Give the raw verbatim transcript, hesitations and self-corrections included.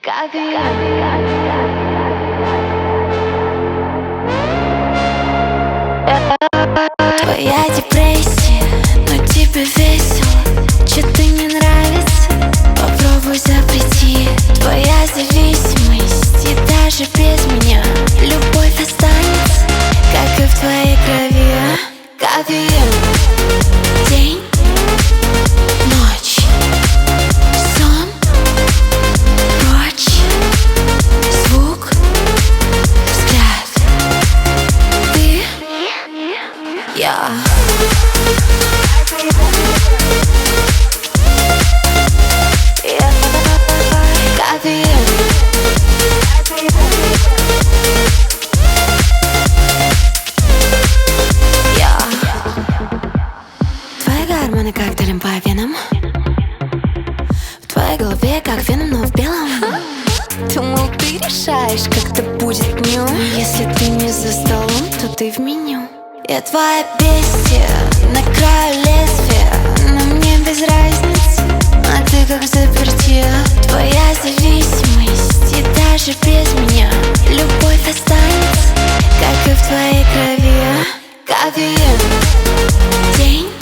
Твоя депрессия, но тебе весело. Чё-то не нравится, попробуй запрети. Твоя зависимость, и даже без меня любовь останется, как и в твоей крови. Кофеин. День, ночь, сон, прочь, звук, взгляд. Ты, я. Кофеин. Я. Твои гормоны как далем по венам. В твоей голове как веном, но в белом. Думал, ты решаешь, как это будет днем. Если ты не за столом, то ты в меню. Я твоя бестия, на краю лезвия, но мне без разницы, а ты как заперти. Твоя зависимость, и даже без меня любовь останется, как и в твоей крови. Кофеин. День,